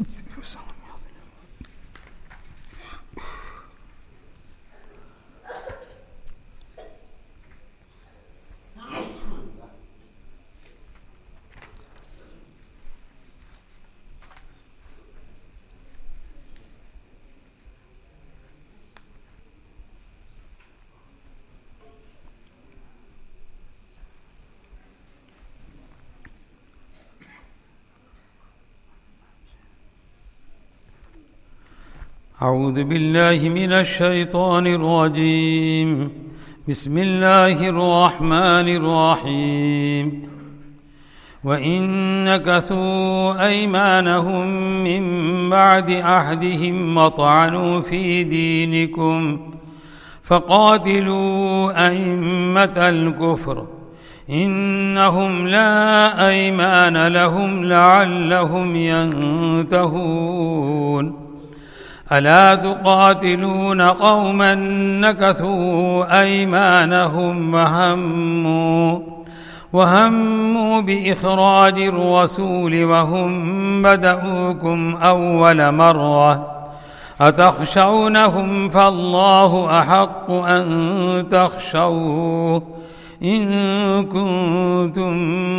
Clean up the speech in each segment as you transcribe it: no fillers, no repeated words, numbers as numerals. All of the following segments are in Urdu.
أعوذ بالله من الشيطان الرجيم بسم الله الرحمن الرحيم وإن نكثوا أيمانهم من بعد عهدهم وطعنوا في دينكم فقاتلوا أئمة الكفر إنهم لا أيمان لهم لعلهم ينتهون ألا تقاتلون قوما نكثوا أيمانهم وهموا بإخراج الرسول وهم بدؤوكم أول مرة أتخشونهم فالله أحق أن تخشوه إن كنتم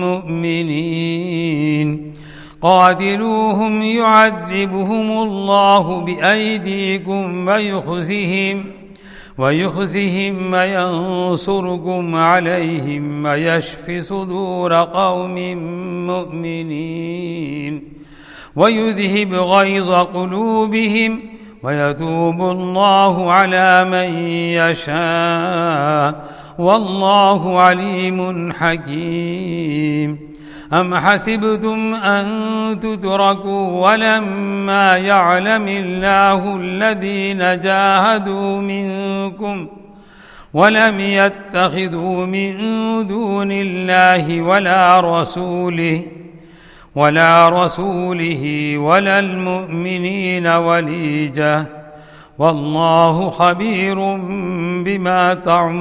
مؤمنين قاتلوهم يعذبهم الله بأيديكم ويخزهم وينصركم عليهم ويشف صدور قوم مؤمنين ويذهب غيظ قلوبهم ويتوب الله على من يشاء والله عليم حكيم أم حسبتم أن تتركوا ولما يعلم الله الذين جاهدوا منكم ولم يتخذوا من دون الله ولا رسوله ولا المؤمنين وليجة والله خبير بما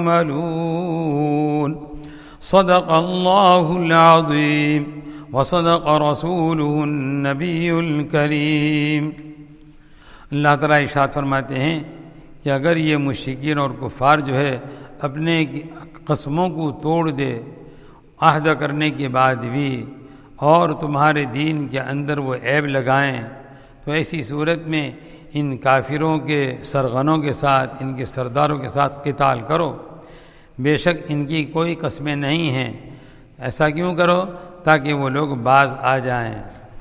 تعملون صدق الله العظيم وصدق رسوله النبی الکریم۔ اللہ تعالیٰ ارشاد فرماتے ہیں کہ اگر یہ مشرکین اور کفار جو ہے اپنے قسموں کو توڑ دے عہد کرنے کے بعد بھی اور تمہارے دین کے اندر وہ عیب لگائیں تو ایسی صورت میں ان کافروں کے سرغنوں کے ساتھ ان کے سرداروں کے ساتھ قتال کرو، بے شک ان کی کوئی قسمیں نہیں ہیں۔ ایسا کیوں کرو؟ تاکہ وہ لوگ باز آ جائیں۔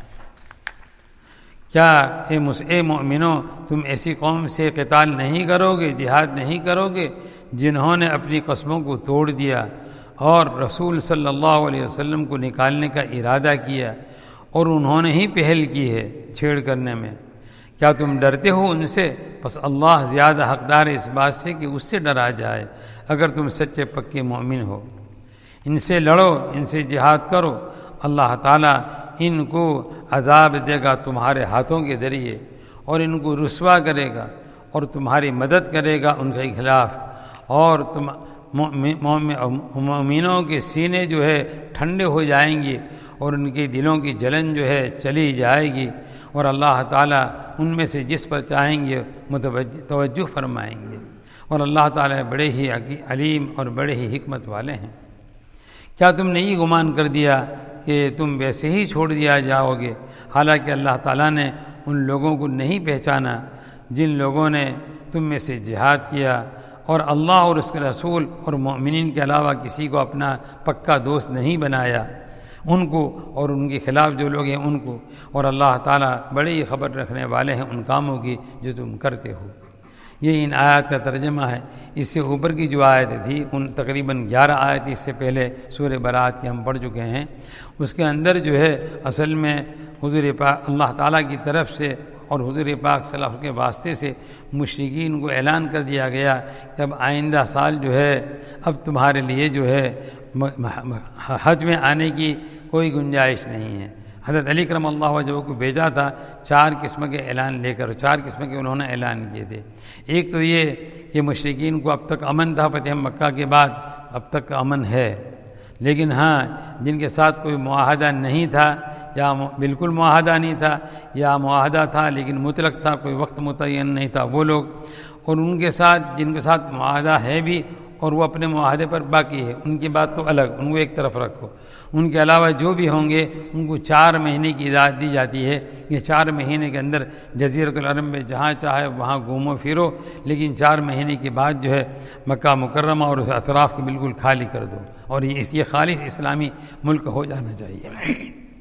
کیا اے مومنوں تم ایسی قوم سے قتال نہیں کرو گے، جہاد نہیں کرو گے جنہوں نے اپنی قسموں کو توڑ دیا اور رسول صلی اللہ علیہ وسلم کو نکالنے کا ارادہ کیا اور انہوں نے ہی پہل کی ہے چھیڑ کرنے میں؟ کیا تم ڈرتے ہو ان سے؟ بس اللہ زیادہ حقدار ہے اس بات سے کہ اس سے ڈرا جائے اگر تم سچے پکے مومن ہو۔ ان سے لڑو، ان سے جہاد کرو، اللہ تعالیٰ ان کو عذاب دے گا تمہارے ہاتھوں کے ذریعے اور ان کو رسوا کرے گا اور تمہاری مدد کرے گا ان کے خلاف، اور تم مومنوں کے سینے جو ہے ٹھنڈے ہو جائیں گے اور ان کے دلوں کی جلن جو ہے چلی جائے گی، اور اللہ تعالیٰ ان میں سے جس پر چاہیں گے توجہ فرمائیں گے، اور اللہ تعالیٰ بڑے ہی علیم اور بڑے ہی حکمت والے ہیں۔ کیا تم نے یہ گمان کر دیا کہ تم ویسے ہی چھوڑ دیا جاؤ گے؟ حالانکہ اللہ تعالیٰ نے ان لوگوں کو نہیں پہچانا جن لوگوں نے تم میں سے جہاد کیا اور اللہ اور اس کے رسول اور مومنین کے علاوہ کسی کو اپنا پکا دوست نہیں بنایا، ان کو اور ان کے خلاف جو لوگ ہیں ان کو، اور اللہ تعالیٰ بڑی ہی خبر رکھنے والے ہیں ان کاموں کی جو تم کرتے ہو۔ یہ ان آیات کا ترجمہ ہے۔ اس سے اوپر کی جو آیتیں تھی ان تقریباً 11 آیت اس سے پہلے سورہ برات کی ہم پڑھ چکے ہیں، اس کے اندر جو ہے اصل میں حضور پاک اللہ تعالیٰ کی طرف سے اور حضور پاک صلی اللہ علیہ وسلم کے واسطے سے مشرکین کو اعلان کر دیا گیا کہ اب آئندہ سال جو ہے اب تمہارے لیے جو ہے حج میں آنے کی کوئی گنجائش نہیں ہے۔ حضرت علی کرم اللہ وجہہ کو بھیجا تھا 4 قسم کے اعلان لے کر، 4 قسم کے انہوں نے اعلان کیے تھے۔ ایک تو یہ کہ مشرکین کو اب تک امن تھا، فتح مکہ کے بعد اب تک امن ہے، لیکن ہاں جن کے ساتھ کوئی معاہدہ نہیں تھا یا بالکل معاہدہ نہیں تھا، یا معاہدہ تھا لیکن مطلق تھا، کوئی وقت متعین نہیں تھا، وہ لوگ، اور ان کے ساتھ جن کے ساتھ معاہدہ ہے بھی اور وہ اپنے معاہدے پر باقی ہے، ان کی بات تو الگ، ان کو ایک طرف رکھو۔ ان کے علاوہ جو بھی ہوں گے ان کو 4 مہینے کی اجازت دی جاتی ہے، یہ 4 مہینے کے اندر جزیرۃ العرب میں جہاں چاہے وہاں گھومو پھرو، لیکن 4 مہینے کے بعد جو ہے مکہ مکرمہ اور اس اطراف کو بالکل خالی کر دو، اور یہ خالص اسلامی ملک ہو جانا چاہیے۔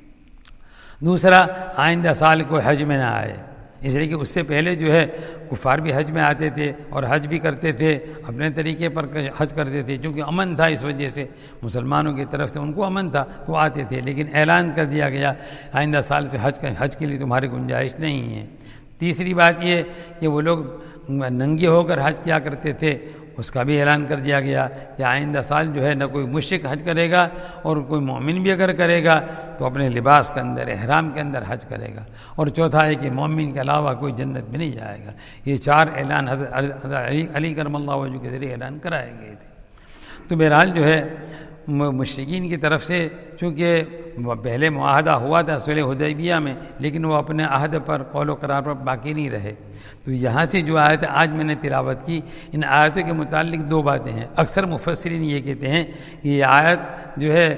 دوسرا، آئندہ سال کوئی حج میں نہ آئے، اس لیے کہ اس سے پہلے جو ہے کفار بھی حج میں آتے تھے اور حج بھی کرتے تھے، اپنے طریقے پر حج کرتے تھے، کیونکہ امن تھا، اس وجہ سے مسلمانوں کی طرف سے ان کو امن تھا تو آتے تھے، لیکن اعلان کر دیا گیا آئندہ سال سے حج کے لیے تمہاری گنجائش نہیں ہے۔ تیسری بات یہ کہ وہ لوگ ننگے ہو کر حج کیا کرتے تھے، اس کا بھی اعلان کر دیا گیا کہ آئندہ سال جو ہے نہ کوئی مشرک حج کرے گا، اور کوئی مومن بھی اگر کرے گا تو اپنے لباس کے اندر، احرام کے اندر حج کرے گا، اور چوتھا ہے کہ مومن کے علاوہ کوئی جنت میں نہیں جائے گا۔ یہ 4 اعلان حضرت علی کرم اللہ وجہ کے ذریعے اعلان کرائے گئے تھے۔ تو بہرحال جو ہے مشرکین کی طرف سے چونکہ پہلے معاہدہ ہوا تھا صلح حدیبیہ میں، لیکن وہ اپنے عہد پر، قول و قرار پر باقی نہیں رہے، تو یہاں سے جو آیت آج میں نے تلاوت کی، ان آیتوں کے متعلق 2 باتیں ہیں۔ اکثر مفسرین یہ کہتے ہیں کہ یہ آیت جو ہے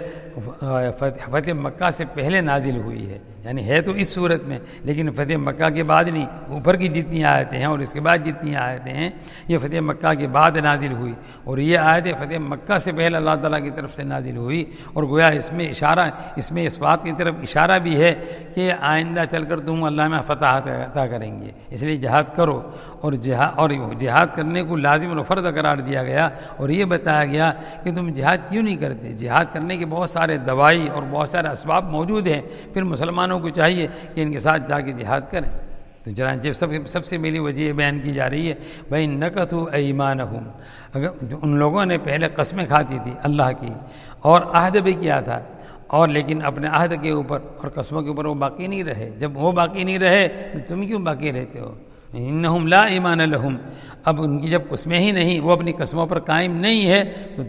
فتح مکہ سے پہلے نازل ہوئی ہے، یعنی ہے تو اس صورت میں، لیکن فتح مکہ کے بعد نہیں، اوپر کی جتنی آیتیں ہیں اور اس کے بعد جتنی آیتیں ہیں یہ فتح مکہ کے بعد نازل ہوئی، اور یہ آیتیں فتح مکہ سے پہلے اللہ تعالیٰ کی طرف سے نازل ہوئی، اور گویا اس میں اشارہ، اس میں اس بات کی طرف اشارہ بھی ہے کہ آئندہ چل کر تم اللہ میں فتح عطا کریں گے، اس لیے جہاد کرو، اور جہاد کرنے کو لازم اور فرض قرار دیا گیا، اور یہ بتایا گیا کہ تم جہاد کیوں نہیں کرتے، جہاد کرنے کے بہت سارے دوائی اور بہت سارے اسباب موجود ہیں، پھر مسلمانوں کو چاہیے کہ ان کے ساتھ جا کے جہاد کریں۔ تو چنانچہ سب سے پہلی وجہ یہ بیان کی جا رہی ہے بھائی نقضوا ایمانہم، اگر ان لوگوں نے پہلے قسمیں کھاتی تھی اللہ کی اور عہد بھی کیا تھا، اور لیکن اپنے عہد کے اوپر اور قسموں کے اوپر وہ باقی نہیں رہے، جب وہ باقی نہیں رہے تو تم کیوں باقی رہتے ہو؟ انہم لا ایمان لہم، اب ان کی جب قسمیں ہی نہیں، وہ اپنی قسموں پر قائم نہیں ہے تو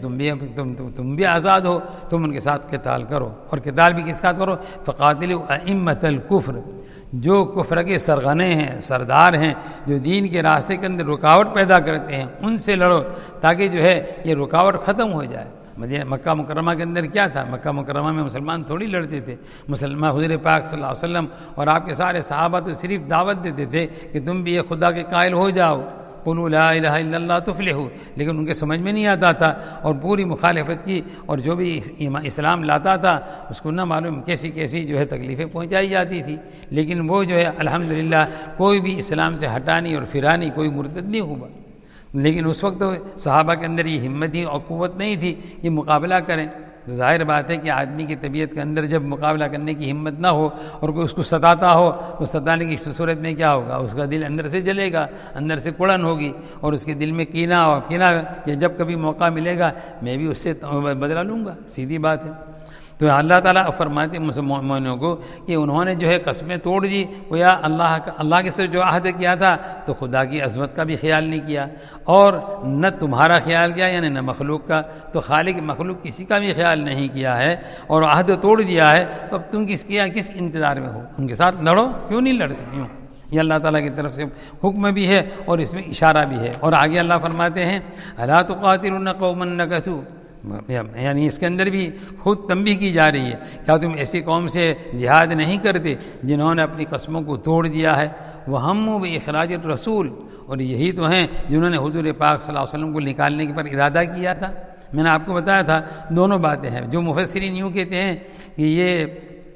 تم بھی آزاد ہو، تم ان کے ساتھ قتال کرو، اور قتال بھی کس ساتھ کرو؟ فقاتلوا ائمۃ الکفر، جو کفر کے سرغنے ہیں، سردار ہیں، جو دین کے راستے کے اندر رکاوٹ پیدا کرتے ہیں، ان سے لڑو تاکہ جو ہے یہ رکاوٹ ختم ہو جائے۔ مکہ مکرمہ کے اندر کیا تھا؟ مکہ مکرمہ میں مسلمان تھوڑی لڑتے تھے، مسلمان حضور پاک صلی اللہ علیہ وسلم اور آپ کے سارے صحابہ تو صرف دعوت دیتے تھے کہ تم بھی یہ خدا کے قائل ہو جاؤ، قولوا لا الہ الا اللہ تفلحوا، لیکن ان کے سمجھ میں نہیں آتا تھا، اور پوری مخالفت کی، اور جو بھی اسلام لاتا تھا اس کو نہ معلوم کیسی جو ہے تکلیفیں پہنچائی جاتی تھی، لیکن وہ جو ہے الحمدللہ کوئی بھی اسلام سے ہٹانی اور پھرانی، کوئی مرتد نہیں ہوا۔ لیکن اس وقت صحابہ کے اندر یہ ہمت ہی اور قوت نہیں تھی کہ مقابلہ کریں، تو ظاہر بات ہے کہ آدمی کی طبیعت کے اندر جب مقابلہ کرنے کی ہمت نہ ہو اور کوئی اس کو ستاتا ہو تو ستانے کی صورت میں کیا ہوگا؟ اس کا دل اندر سے جلے گا، اندر سے کڑن ہوگی، اور اس کے دل میں کینہ کہ جب کبھی موقع ملے گا میں بھی اس سے بدلہ لوں گا، سیدھی بات ہے۔ تو اللہ تعالیٰ فرماتے ہیں مومنوں کو کہ انہوں نے جو ہے قسمیں توڑ دی، گویا اللہ کے سے جو عہد کیا تھا تو خدا کی عظمت کا بھی خیال نہیں کیا، اور نہ تمہارا خیال کیا، یعنی نہ مخلوق کا، تو خالق مخلوق کسی کا بھی خیال نہیں کیا ہے، اور عہد توڑ دیا ہے، تو اب تم کس انتظار میں ہو؟ ان کے ساتھ لڑو، کیوں نہیں لڑتے؟ کیوں؟ یہ اللہ تعالیٰ کی طرف سے حکم بھی ہے اور اس میں اشارہ بھی ہے، اور آگے اللہ فرماتے ہیں الا تقاتلون قوما نکثوا، یعنی اس کے اندر بھی خود تنبیہ کی جا رہی ہے، کیا تم ایسی قوم سے جہاد نہیں کرتے جنہوں نے اپنی قسموں کو توڑ دیا ہے؟ وَهَمُّوا بِإِخْرَاجِ الرَّسُولِ، اور یہی تو ہیں جنہوں نے حضور پاک صلی اللہ علیہ وسلم کو نکالنے کے پر ارادہ کیا تھا۔ میں نے آپ کو بتایا تھا دونوں باتیں ہیں، جو مفسرین یوں کہتے ہیں کہ یہ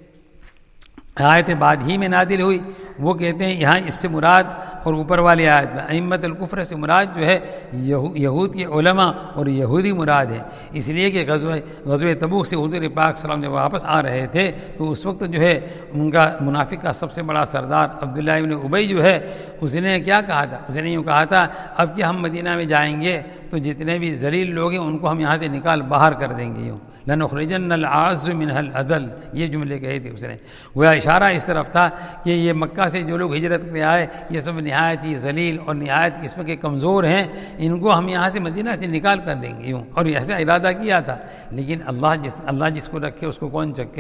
آیت بعد ہی میں نازل ہوئی، وہ کہتے ہیں یہاں اس سے مراد، اور اوپر والی آیت میں ائمۃ الکفر سے مراد جو ہے یہود کے علماء اور یہودی مراد ہیں، اس لیے کہ غزوہ تبوک سے حضور پاک صلی اللہ علیہ وسلم جب واپس آ رہے تھے تو اس وقت جو ہے ان کا منافق کا سب سے بڑا سردار عبداللہ ابن ابی جو ہے، اس نے کیا کہا تھا؟ اس نے یوں کہا تھا اب کہ ہم مدینہ میں جائیں گے تو جتنے بھی ذلیل لوگ ہیں ان کو ہم یہاں سے نکال باہر کر دیں گے، یوں لنخرجن العز منها العدل، یہ جملے کہے تھے اس نے، گویا اشارہ اس طرف تھا کہ یہ مکہ سے جو لوگ ہجرت میں آئے یہ سب نہایت ہی ذلیل اور نہایت قسم کے کمزور ہیں، ان کو ہم یہاں سے مدینہ سے نکال کر دیں گے، یوں، اور ایسا ارادہ کیا تھا، لیکن اللہ جس کو رکھے اس کو کون چکے؟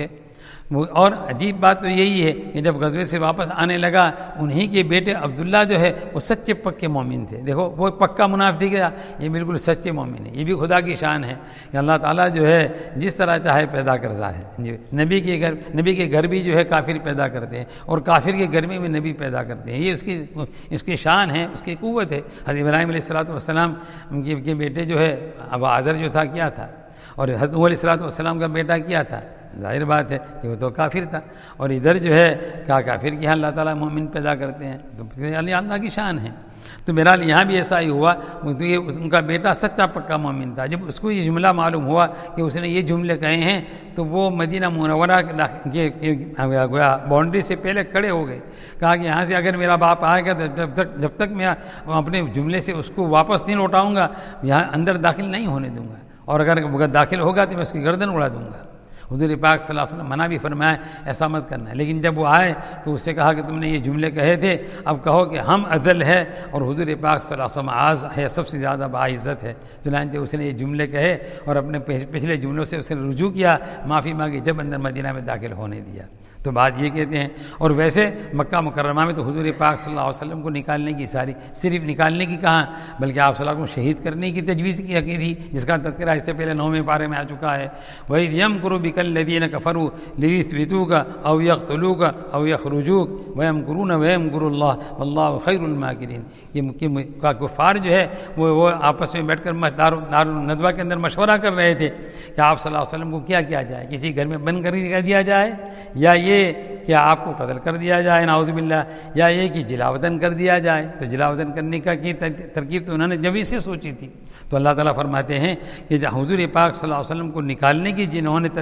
اور عجیب بات تو یہی ہے کہ جب غزوے سے واپس آنے لگا انہی کے بیٹے عبداللہ جو ہے وہ سچے پکے مومن تھے. دیکھو وہ پکا منافق گیا، یہ بالکل سچے مومن ہے. یہ بھی خدا کی شان ہے کہ اللہ تعالیٰ جو ہے جس طرح چاہے پیدا کرتا ہے. نبی کے گھر بھی جو ہے کافر پیدا کرتے ہیں اور کافر کے گھر میں بھی نبی پیدا کرتے ہیں. یہ اس کی شان ہے، اس کی قوت ہے. حضرت ابراہیم علیہ السلام کے بیٹے جو ہے اب آذر جو تھا کیا تھا، اور حضرت علیہ السلام کا بیٹا کیا تھا. ظاہر بات ہے کہ وہ تو کافر تھا. اور ادھر جو ہے کافر کی اللہ تعالیٰ مومن پیدا کرتے ہیں، تو اللہ کی شان ہے. تو بہرحال یہاں بھی ایسا ہی ہوا. ان کا بیٹا سچا پکا مومن تھا. جب اس کو یہ جملہ معلوم ہوا کہ اس نے یہ جملے کہے ہیں تو وہ مدینہ منورہ کے باؤنڈری سے پہلے کھڑے ہو گئے. کہا کہ یہاں سے اگر میرا باپ آئے گا تو جب تک میں اپنے جملے سے اس کو واپس نہیں لوٹاؤں گا یہاں اندر داخل نہیں ہونے دوں گا، اور اگر داخل ہوگا تو میں اس کی گردن اڑا دوں گا. حضور پاک صلی اللہ علیہ وسلم منع بھی فرمایا ایسا مت کرنا ہے. لیکن جب وہ آئے تو اس سے کہا کہ تم نے یہ جملے کہے تھے، اب کہو کہ ہم اذل ہے اور حضور پاک صلی اللہ علیہ وسلم آز ہے، سب سے زیادہ باعزت ہے. چنانچہ اس نے یہ جملے کہے اور اپنے پچھلے جملوں سے اس نے رجوع کیا، معافی مانگی، جب اندر مدینہ میں داخل ہونے دیا. تو بات یہ کہتے ہیں. اور ویسے مکہ مکرمہ میں تو حضور پاک صلی اللہ علیہ وسلم کو نکالنے کی صرف نکالنے کی کہاں، بلکہ آپ صلی اللہ علیہ وسلم کو شہید کرنے کی تجویز کی تھی، جس کا تذکرہ اس سے پہلے 9ویں پارے میں آ چکا ہے. وَإِذْ يَمْكُرُ بِكَ الَّذِينَ كَفَرُوا لِيُثْبِتُوكَ أَوْ يَقْتُلُوكَ أَوْ يَخْرُجُوكَ وَيَمْكُرُونَ وَيَمْكُرُ اللَّهُ وَاللَّهُ خَيْرُ الْمَاكِرِينَ. یہ کفار جو ہے وہ آپس میں بیٹھ کر دار الندوہ کے اندر مشورہ کر رہے تھے کہ آپ صلی اللہ علیہ وسلم کو کیا کیا جائے، کسی گھر میں بند کر دیا جائے، یا یہ کہ آپ کو قتل کر دیا جائے نعوذ باللہ، یا یہ کہ جلاوطن کر دیا جائے. تو جلاوطن کرنے کی ترکیب تو انہوں نے جب ہی سے سوچی تھی. تو اللہ تعالیٰ فرماتے ہیں کہ حضور پاک صلی اللہ علیہ وسلم کو نکالنے کی جنہوں نے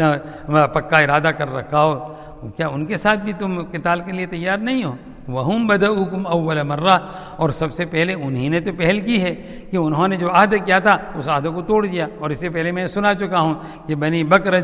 پکا ارادہ کر رکھا ہو، کیا ان کے ساتھ بھی تم قتال کے لیے تیار نہیں ہو؟ وَهُمْ بَدَؤُكُمْ أَوَّلَ مَرَّةٍ. اور سب سے پہلے انہی نے تو پہل کی ہے کہ انہوں نے جو عہد کیا تھا اس عہد کو توڑ دیا. اور اس سے پہلے میں سنا چکا ہوں کہ بنی بکر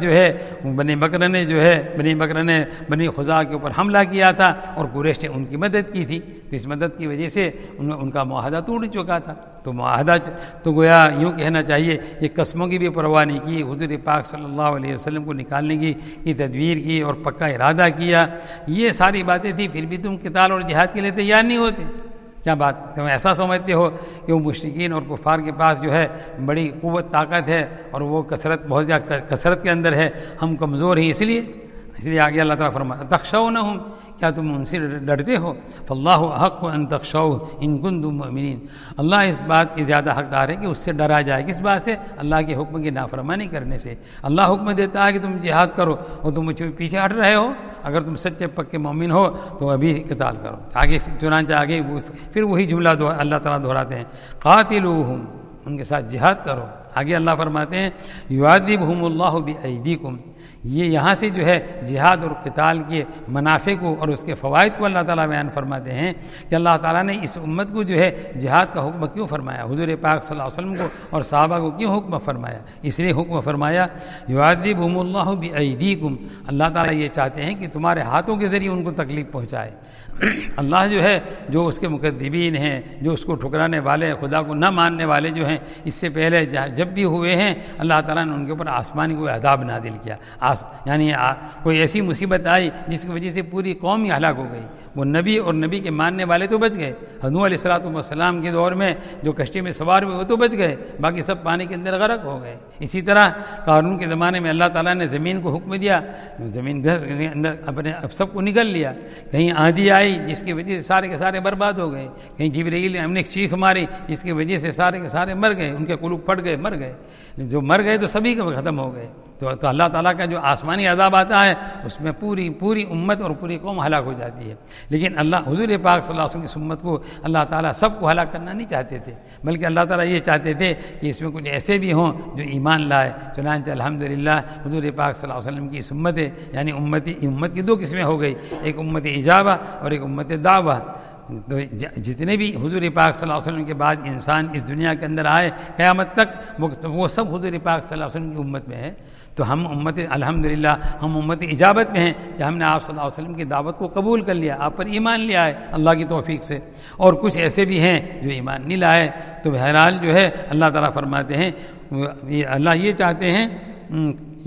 نے بنی خزاع کے اوپر حملہ کیا تھا اور قریش نے ان کی مدد کی تھی. تو اس مدد کی وجہ سے ان کا معاہدہ ٹوٹ چکا تھا. تو معاہدہ تو گویا یوں کہنا چاہیے یہ قسموں کی بھی پرواہ نہیں کی، حضور پاک صلی اللہ علیہ وسلم کو نکالنے کی تدبیر کی اور پکا ارادہ کیا. یہ ساری باتیں تھیں، پھر بھی تم قتال اور جہاد کے لیے تیار نہیں ہوتے. کیا بات، تم ایسا سمجھتے ہو کہ وہ مشرکین اور کفار کے پاس جو ہے بڑی قوت طاقت ہے اور وہ بہت زیادہ کثرت کے اندر ہے، ہم کمزور ہیں، اس لیے آگے اللہ تعالیٰ فرماتا تخشونہم، کیا تم ان سے ڈرتے ہو؟ فاللہ احق ان تخشوہ ان کنتم مؤمنین. اللہ اس بات کی زیادہ حقدار ہے کہ اس سے ڈرا جائے. کس بات سے؟ اللہ کے حکم کی نافرمانی کرنے سے. اللہ حکم دیتا ہے کہ تم جہاد کرو اور تم مجھ پیچھے ہٹ رہے ہو. اگر تم سچے پکے مومن ہو تو ابھی قتال کرو. چنانچہ آگے پھر وہی جملہ اللہ تعالیٰ دہراتے ہیں قاتلوہم، ان کے ساتھ جہاد کرو. آگے اللہ فرماتے ہیں یعذبہم اللہ بایدیکم. یہ یہاں سے جو ہے جہاد اور قتال کے منافع کو اور اس کے فوائد کو اللہ تعالیٰ بیان فرماتے ہیں کہ اللہ تعالیٰ نے اس امت کو جو ہے جہاد کا حکم کیوں فرمایا، حضور پاک صلی اللہ علیہ وسلم کو اور صحابہ کو کیوں حکم فرمایا؟ اس لیے حکم فرمایا یعذبہم اللہ بایدیکم. اللہ تعالیٰ یہ چاہتے ہیں کہ تمہارے ہاتھوں کے ذریعے ان کو تکلیف پہنچائے. اللہ جو ہے جو اس کے مکذبین ہیں، جو اس کو ٹھکرانے والے، خدا کو نہ ماننے والے جو ہیں، اس سے پہلے جب بھی ہوئے ہیں اللہ تعالیٰ نے ان کے اوپر آسمانی کوئی عذاب نازل کیا. یعنی کوئی ایسی مصیبت آئی جس کی وجہ سے پوری قوم ہی ہلاک ہو گئی. وہ نبی اور نبی کے ماننے والے تو بچ گئے. نوح علیہ السلام کے دور میں جو کشتی میں سوار ہوئے وہ تو بچ گئے، باقی سب پانی کے اندر غرق ہو گئے. اسی طرح قارون کے زمانے میں اللہ تعالیٰ نے زمین کو حکم دیا، زمین گھس اندر اپنے سب کو نگل لیا. کہیں آندھی آئی جس کی وجہ سے سارے کے سارے برباد ہو گئے. کہیں جبرائیل نے ہم نے ایک چیخ ماری جس کی وجہ سے سارے کے سارے مر گئے، ان کے قلوب پھٹ گئے، مر گئے. جو مر گئے تو سبھی کے ختم ہو گئے. تو اللہ تعالیٰ کا جو آسمانی عذاب آتا ہے اس میں پوری امت اور پوری قوم ہلاک ہو جاتی ہے. لیکن حضور پاک صلی اللہ علیہ وسلم کی امت کو اللہ تعالیٰ سب کو ہلاک کرنا نہیں چاہتے تھے، بلکہ اللہ تعالیٰ یہ چاہتے تھے کہ اس میں کچھ ایسے بھی ہوں جو ایمان لائے. چنانچہ الحمدللہ حضور پاک صلی اللہ علیہ وسلم کی اس امت ہے، یعنی امت کی دو قسمیں ہو گئی، ایک امت اجابہ اور ایک امت دعوہ. تو جتنے بھی حضور پاک صلی اللہ علیہ وسلم کے بعد انسان اس دنیا کے اندر آئے قیامت تک وہ سب حضور پاک صلی اللہ علیہ وسلم کی امت میں ہیں. تو ہم الحمدللہ ہم امت اجابت میں ہیں کہ ہم نے آپ صلی اللہ علیہ وسلم کی دعوت کو قبول کر لیا، آپ پر ایمان لیا ہے اللہ کی توفیق سے. اور کچھ ایسے بھی ہیں جو ایمان نہیں لائے. تو بہرحال جو ہے اللہ تعالیٰ فرماتے ہیں اللہ یہ چاہتے ہیں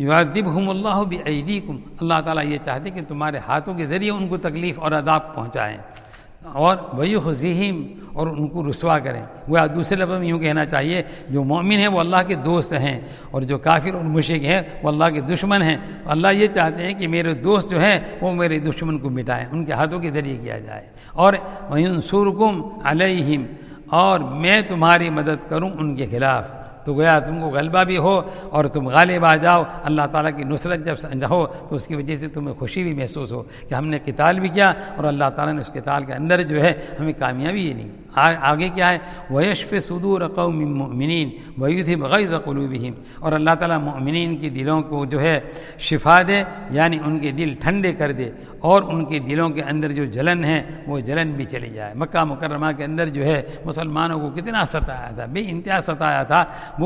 یعذبہم اللہ بایدیکم، اللہ تعالیٰ یہ چاہتے کہ تمہارے ہاتھوں کے ذریعے ان کو تکلیف اور عذاب پہنچائیں، اور ویخزیہم، اور ان کو رسوا کریں۔ وہ دوسرے لفظ میں یوں کہنا چاہیے جو مومن ہیں وہ اللہ کے دوست ہیں، اور جو کافر اور مشرک ہیں وہ اللہ کے دشمن ہیں۔ اللہ یہ چاہتے ہیں کہ میرے دوست جو ہیں وہ میرے دشمن کو مٹائیں، ان کے ہاتھوں کے ذریعے کیا جائے۔ اور وَيَنْصُرْكُمْ عَلَيْهِمْ، اور میں تمہاری مدد کروں ان کے خلاف، تو گویا تم کو غلبہ بھی ہو اور تم غالب آ جاؤ۔ اللہ تعالیٰ کی نصرت جب ہو تو اس کی وجہ سے تمہیں خوشی بھی محسوس ہو کہ ہم نے قتال بھی کیا اور اللہ تعالیٰ نے اس قتال کے اندر جو ہے ہمیں کامیابی ہی نہیں۔ آگے کیا ہے؟ وَيَشْفِ صُدُورَ قَوْمٍ مُّؤْمِنِينَ وَيُذْهِبْ غَيْظَ قُلُوبِهِمْ، اور اللہ تعالیٰ مؤمنین کی دلوں کو جو ہے شفا دے، یعنی ان کے دل ٹھنڈے کر دے، اور ان کے دلوں کے اندر جو جلن ہے وہ جلن بھی چلی جائے۔ مکہ مکرمہ کے اندر جو ہے مسلمانوں کو کتنا ستایا تھا، بے انتہا ستایا تھا،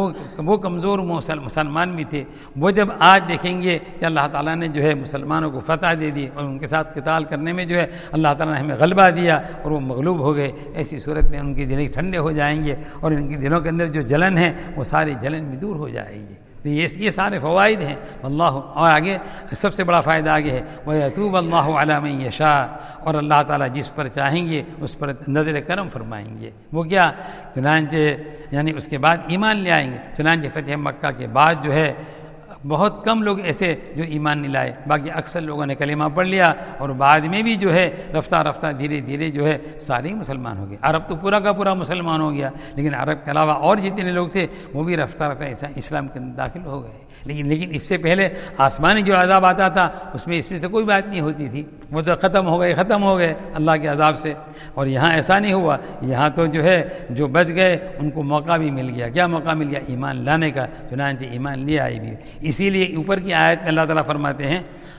وہ کمزور مسلمان بھی تھے۔ وہ جب آج دیکھیں گے کہ اللہ تعالیٰ نے جو ہے مسلمانوں کو فتح دے دی اور ان کے ساتھ قتال کرنے میں جو ہے اللہ تعالیٰ نے ہمیں غلبہ دیا اور وہ مغلوب ہو گئے، ایسی صورت میں ان کے دل ٹھنڈے ہو جائیں گے اور ان کے دلوں کے اندر جو جلن ہے وہ ساری جلن بھی دور ہو جائے گی۔ تو یہ سارے فوائد ہیں اللہ۔ اور آگے سب سے بڑا فائدہ آگے ہے وَيَتُوبَ اللَّهُ عَلَى مَن يَشَاءُ، اور اللہ تعالیٰ جس پر چاہیں گے اس پر نظر کرم فرمائیں گے۔ وہ کیا؟ چنانچہ یعنی اس کے بعد ایمان لے آئیں گے۔ چنانچہ فتح مکہ کے بعد جو ہے بہت کم لوگ ایسے جو ایمان نہیں لائے، باقی اکثر لوگوں نے کلمہ پڑھ لیا، اور بعد میں بھی جو ہے رفتہ رفتہ دھیرے دھیرے جو ہے سارے مسلمان ہو گئے۔ عرب تو پورا کا پورا مسلمان ہو گیا، لیکن عرب کے علاوہ اور جتنے لوگ تھے وہ بھی رفتہ رفتہ اسلام کے اندر داخل ہو گئے۔ لیکن اس سے پہلے آسمانی جو عذاب آتا تھا اس میں سے کوئی بات نہیں ہوتی تھی، وہ تو ختم ہو گئے اللہ کے عذاب سے۔ اور یہاں ایسا نہیں ہوا، یہاں تو جو ہے جو بچ گئے ان کو موقع بھی مل گیا۔ کیا موقع مل گیا؟ ایمان لانے کا، چنانچہ ایمان لے آئی بھی۔ اسی لیے اوپر کی آیت میں اللہ تعالیٰ فرماتے ہیں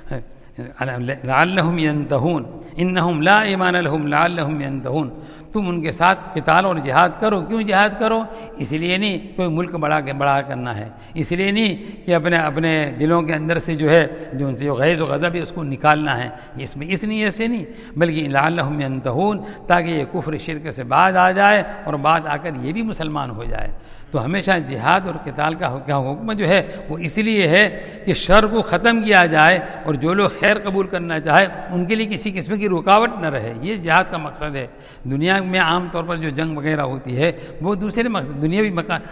لعلہم ینتہون انہم لا ایمان لہم لعلہم ینتہون، تم ان کے ساتھ قتال اور جہاد کرو۔ کیوں جہاد کرو؟ اس لیے نہیں کوئی ملک بڑا کرنا ہے، اس لیے نہیں کہ اپنے دلوں کے اندر سے جو ہے جو ان سے غیظ و غضب ہے اس کو نکالنا ہے، اس نہیں ایسے نہیں، بلکہ لعلہم ینتہون، تاکہ یہ کفر شرک سے بعد آ جائے اور بعد آ کر یہ بھی مسلمان ہو جائے۔ تو ہمیشہ جہاد اور قتال کا حکم جو ہے وہ اس لیے ہے کہ شر کو ختم کیا جائے اور جو لوگ خیر قبول کرنا چاہے ان کے لیے کسی قسم کی رکاوٹ نہ رہے۔ یہ جہاد کا مقصد ہے۔ دنیا میں عام طور پر جو جنگ وغیرہ ہوتی ہے وہ دوسرے مقصد دنیاوی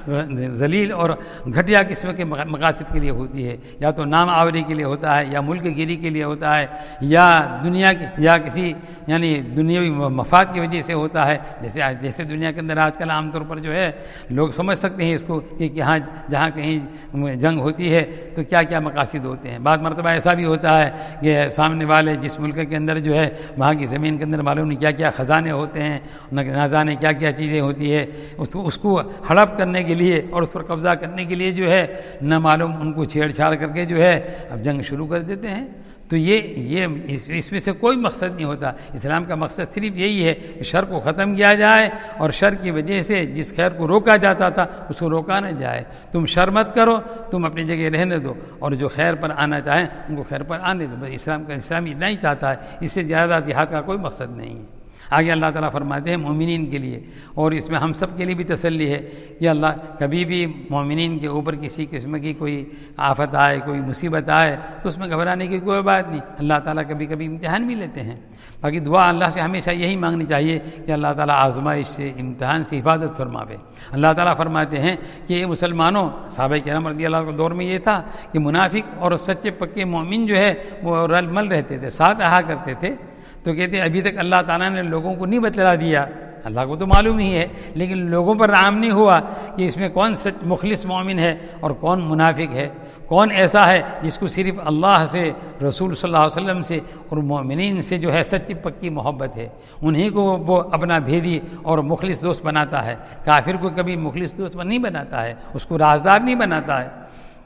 ذلیل اور گھٹیا قسم کے مقاصد کے لیے ہوتی ہے، یا تو نام آوری کے لیے ہوتا ہے، یا ملک گیری کے لیے ہوتا ہے، یا دنیا کی یا کسی یعنی دنیاوی مفاد کی وجہ سے ہوتا ہے۔ جیسے دنیا کے اندر آج کل عام طور پر جو ہے لوگ سمجھ سکتے ہیں اس کو کہ جہاں کہیں جنگ ہوتی ہے تو کیا کیا مقاصد ہوتے ہیں۔ بعض مرتبہ ایسا بھی ہوتا ہے کہ سامنے والے جس ملک کے اندر جو ہے وہاں کی زمین کے اندر معلوم نہیں کیا کیا خزانے ہوتے ہیں، نہ جانے کیا کیا چیزیں ہوتی ہے، اس کو ہڑپ کرنے کے لیے اور اس پر قبضہ کرنے کے لیے جو ہے نہ معلوم ان کو چھیڑ چھاڑ کر کے جو ہے اب جنگ شروع کر دیتے ہیں۔ تو یہ اس میں سے کوئی مقصد نہیں ہوتا۔ اسلام کا مقصد صرف یہی ہے کہ شر کو ختم کیا جائے اور شر کی وجہ سے جس خیر کو روکا جاتا تھا اس کو روکا نہ جائے۔ تم شر مت کرو، تم اپنی جگہ رہنے دو، اور جو خیر پر آنا چاہیں ان کو خیر پر آنے دو۔ بس اسلام اتنا ہی چاہتا ہے، اس سے زیادہ جہاد کا کوئی مقصد نہیں ہے۔ آگے اللہ تعالیٰ فرماتے ہیں مومنین کے لیے، اور اس میں ہم سب کے لیے بھی تسلی ہے کہ اللہ کبھی بھی مومنین کے اوپر کسی قسم کی کوئی آفت آئے، کوئی مصیبت آئے تو اس میں گھبرانے کی کوئی بات نہیں۔ اللہ تعالیٰ کبھی کبھی امتحان بھی لیتے ہیں، باقی دعا اللہ سے ہمیشہ یہی مانگنی چاہیے کہ اللہ تعالیٰ آزمائش سے امتحان سے حفاظت فرماوے۔ اللہ تعالیٰ فرماتے ہیں کہ یہ مسلمانوں، صحابہ کرام رضی اللہ عنہ کے دور میں یہ تھا کہ منافق اور سچے پکے مومن جو ہے وہ رل مل رہتے تھے، ساتھ رہا کرتے تھے۔ تو کہتے ہیں ابھی تک اللہ تعالیٰ نے لوگوں کو نہیں بتلا دیا، اللہ کو تو معلوم ہی ہے، لیکن لوگوں پر عام نہیں ہوا کہ اس میں کون سچ مخلص مومن ہے اور کون منافق ہے، کون ایسا ہے جس کو صرف اللہ سے، رسول صلی اللہ علیہ وسلم سے اور مومنین سے جو ہے سچی پکی محبت ہے، انہی کو وہ اپنا بھیدی اور مخلص دوست بناتا ہے۔ کافر کو کبھی مخلص دوست نہیں بناتا ہے، اس کو رازدار نہیں بناتا ہے۔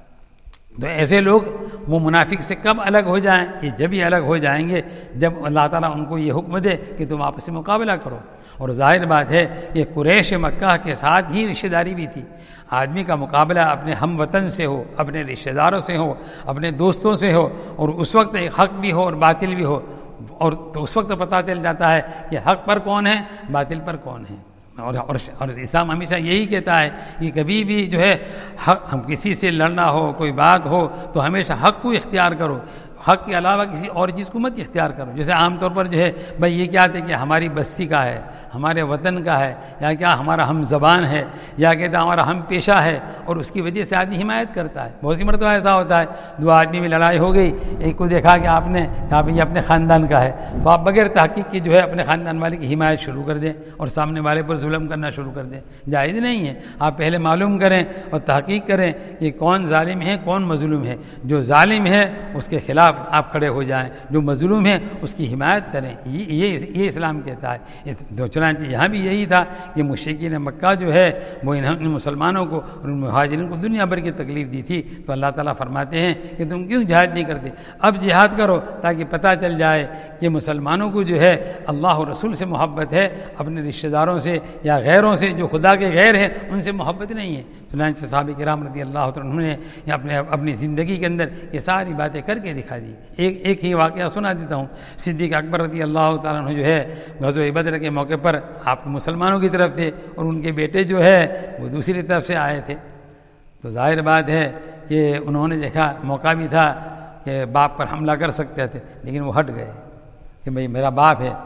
تو ایسے لوگ وہ منافق سے کب الگ ہو جائیں؟ یہ جب ہی الگ ہو جائیں گے جب اللہ تعالیٰ ان کو یہ حکم دے کہ تم آپس میں مقابلہ کرو۔ اور ظاہر بات ہے کہ قریش مکہ کے ساتھ ہی رشتہ داری بھی تھی۔ آدمی کا مقابلہ اپنے ہم وطن سے ہو، اپنے رشتہ داروں سے ہو، اپنے دوستوں سے ہو، اور اس وقت حق بھی ہو اور باطل بھی ہو، اور تو اس وقت پتہ چل جاتا ہے کہ حق پر کون ہے، باطل پر کون ہے۔ اور اسلام ہمیشہ یہی کہتا ہے کہ کبھی بھی جو ہے حق، ہم کسی سے لڑنا ہو، کوئی بات ہو تو ہمیشہ حق کو اختیار کرو، حق کے علاوہ کسی اور چیز کو مت اختیار کرو۔ جیسے عام طور پر جو ہے بھائی یہ کیا ہے کہ ہماری بستی کا ہے، ہمارے وطن کا ہے، یا کیا ہمارا ہم زبان ہے، یا کہتا ہمارا ہم پیشہ ہے، اور اس کی وجہ سے آدمی حمایت کرتا ہے۔ بہت سی مرتبہ ایسا ہوتا ہے، دو آدمی میں لڑائی ہو گئی، ایک کو دیکھا کہ آپ نے کہا یہ اپنے خاندان کا ہے، تو آپ بغیر تحقیق کے جو ہے اپنے خاندان والے کی حمایت شروع کر دیں اور سامنے والے پر ظلم کرنا شروع کر دیں، جائز نہیں ہے۔ آپ پہلے معلوم کریں اور تحقیق کریں کہ کون ظالم ہے کون مظلوم ہے، جو ظالم ہے اس کے خلاف آپ کھڑے ہو جائیں، جو مظلوم ہے اس کی حمایت کریں، یہ اسلام کہتا ہے۔ چنانچہ یہاں بھی یہی تھا کہ مشرکین مکہ جو ہے وہ ان مسلمانوں کو اور ان مہاجرین کو دنیا بھر کی تکلیف دی تھی، تو اللہ تعالیٰ فرماتے ہیں کہ تم کیوں جہاد نہیں کرتے، اب جہاد کرو تاکہ پتہ چل جائے کہ مسلمانوں کو جو ہے اللہ اور رسول سے محبت ہے، اپنے رشتہ داروں سے یا غیروں سے جو خدا کے غیر ہیں ان سے محبت نہیں ہے۔ چنانچہ صحابہ کرام رضی اللہ عنہ نے اپنی زندگی کے اندر یہ ساری باتیں کر کے دکھا دی۔ ایک ہی واقعہ سنا دیتا ہوں۔ صدیق اکبر رضی اللہ تعالیٰ عنہ جو ہے غزوہ بدر کے موقع پر آپ مسلمانوں کی طرف تھے اور ان کے بیٹے جو ہے وہ دوسری طرف سے آئے تھے، تو ظاہر بات ہے کہ انہوں نے دیکھا موقع بھی تھا کہ باپ پر حملہ کر سکتے تھے، لیکن وہ ہٹ گئے کہ بھئی میرا باپ ہے۔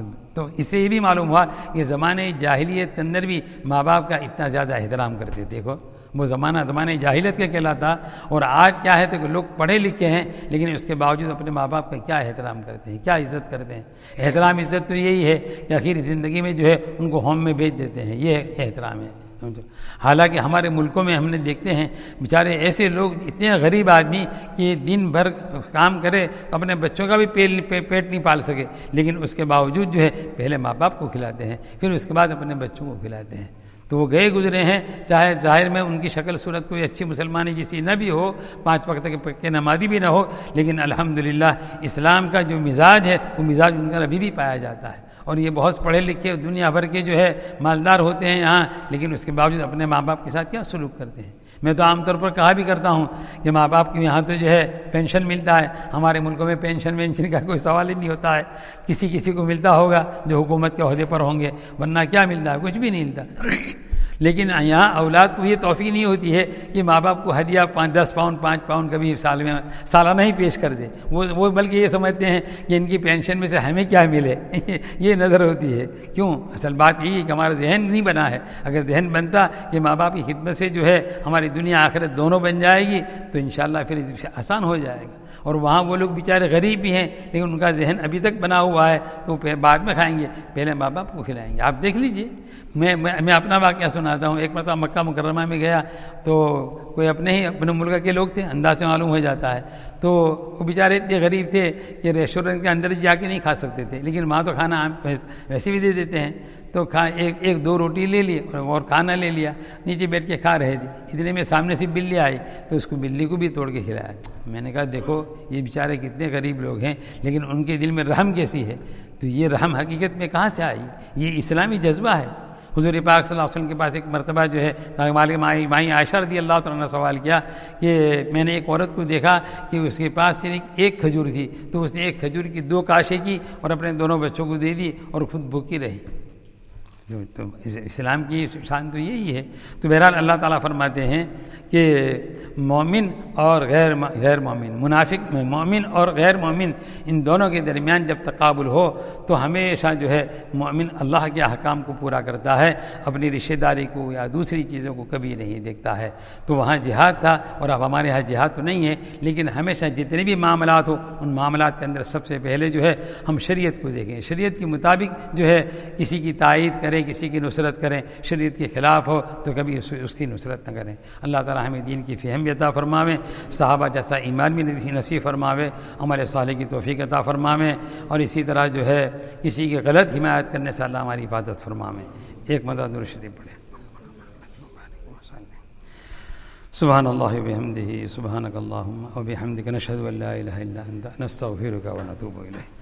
تو اس سے یہ بھی معلوم ہوا کہ زمانے جاہلیت کے اندر بھی ماں باپ کا اتنا زیادہ احترام کرتے۔ دیکھو وہ زمانہ جاہلیت کا کہلاتا، اور آج کیا ہے تو کہ لوگ پڑھے لکھے ہیں لیکن اس کے باوجود اپنے ماں باپ کا کیا احترام کرتے ہیں، کیا عزت کرتے ہیں۔ احترام عزت تو یہی ہے کہ آخر زندگی میں جو ہے ان کو ہوم میں بھیج دیتے ہیں، یہ احترام ہے۔ حالانکہ ہمارے ملکوں میں ہم نے دیکھتے ہیں بیچارے ایسے لوگ، اتنے غریب آدمی کہ دن بھر کام کرے تو اپنے بچوں کا بھی پیٹ نہیں پال سکے، لیکن اس کے باوجود جو ہے پہلے ماں باپ کو کھلاتے ہیں، پھر اس کے بعد اپنے بچوں کو کھلاتے ہیں۔ تو وہ گئے گزرے ہیں، چاہے ظاہر میں ان کی شکل صورت کوئی اچھی مسلمانی جیسی نہ بھی ہو، 5 وقت کے نمازی بھی نہ ہو، لیکن الحمدللہ اسلام کا جو مزاج ہے وہ مزاج ان کا ابھی بھی پایا جاتا ہے۔ اور یہ بہت پڑھے لکھے دنیا بھر کے جو ہے مالدار ہوتے ہیں یہاں، لیکن اس کے باوجود اپنے ماں باپ کے ساتھ کیا سلوک کرتے ہیں۔ میں تو عام طور پر کہا بھی کرتا ہوں کہ ماں باپ کے یہاں تو جو ہے پینشن ملتا ہے، ہمارے ملکوں میں پینشن کا کوئی سوال ہی نہیں ہوتا ہے۔ کسی کو ملتا ہوگا جو حکومت کے عہدے پر ہوں گے، ورنہ کیا ملتا ہے، کچھ بھی نہیں ملتا۔ لیکن یہاں اولاد کو یہ توفیق نہیں ہوتی ہے کہ ماں باپ کو ہدیہ 10 پاؤنڈ 5 پاؤنڈ کبھی سالانہ ہی پیش کر دے، وہ بلکہ یہ سمجھتے ہیں کہ ان کی پینشن میں سے ہمیں کیا ملے، یہ نظر ہوتی ہے۔ کیوں؟ اصل بات یہی ہے کہ ہمارا ذہن نہیں بنا ہے۔ اگر ذہن بنتا کہ ماں باپ کی خدمت سے جو ہے ہماری دنیا آخرت دونوں بن جائے گی تو انشاءاللہ پھر آسان ہو جائے گا۔ اور وہاں وہ لوگ بیچارے غریب بھی ہیں لیکن ان کا ذہن ابھی تک بنا ہوا ہے، تو بعد میں کھائیں گے، پہلے ماں باپ کو کھلائیں گے۔ آپ دیکھ لیجئے، میں اپنا واقعہ سناتا ہوں۔ ایک مرتبہ مکہ مکرمہ میں گیا تو کوئی اپنے ملک کے لوگ تھے، انداز سے معلوم ہو جاتا ہے، تو وہ بیچارے اتنے غریب تھے کہ ریسٹورنٹ کے اندر جا کے نہیں کھا سکتے تھے، لیکن وہاں تو کھانا ویسے بھی دے دیتے ہیں۔ تو ایک 2 روٹی لے لی اور کھانا لے لیا، نیچے بیٹھ کے کھا رہے تھے۔ اتنے میں سامنے سے بلی آئی تو اس کو بلی کو بھی توڑ کے کھلایا۔ میں نے کہا دیکھو یہ بیچارے کتنے غریب لوگ ہیں لیکن ان کے دل میں رحم کیسی ہے۔ تو یہ رحم حقیقت میں کہاں سے آئی؟ یہ اسلامی جذبہ ہے۔ حضور پاک صلی اللہ علیہ وسلم کے پاس ایک مرتبہ جو ہے مائی عائشہ رضی اللہ تعالیٰ نے سوال کیا کہ میں نے ایک عورت کو دیکھا کہ اس کے پاس صرف ایک کھجور تھی، تو اس نے ایک کھجور کی 2 کاشیں کی اور اپنے دونوں بچوں کو دے دی اور خود بھوکی رہی۔ تو اسلام کی شان تو یہی ہے۔ تو بہرحال اللہ تعالیٰ فرماتے ہیں کہ مومن اور غیر مومن، منافق میں مومن اور غیر مومن، ان دونوں کے درمیان جب تقابل ہو تو ہمیشہ جو ہے مومن اللہ کے احکام کو پورا کرتا ہے، اپنی رشتہ داری کو یا دوسری چیزوں کو کبھی نہیں دیکھتا ہے۔ تو وہاں جہاد تھا اور اب ہمارے ہاں جہاد تو نہیں ہے، لیکن ہمیشہ جتنے بھی معاملات ہو ان معاملات کے اندر سب سے پہلے جو ہے ہم شریعت کو دیکھیں، شریعت کے مطابق جو ہے کسی کی تائید کریں، کسی کی نصرت کریں، شریعت کے خلاف ہو تو کبھی اس کی نصرت نہ کریں۔ اللہ تعالیٰ ہمیں دین کی فہم عطا فرماوے، صحابہ جیسا ایمان بھی نصیب فرماوے، عمل صالح کی توفیق عطا فرماوے، اور اسی طرح جو ہے کسی کی غلط حمایت کرنے سے اللہ ہماری حفاظت فرماوے۔ ایک مرتبہ درود شریف پڑھیں۔ سبحان اللہ وبحمدہ، سبحانک اللہم وبحمدک، نشہد ان لا الہ الا انت، نستغفرک ونتوب الیک۔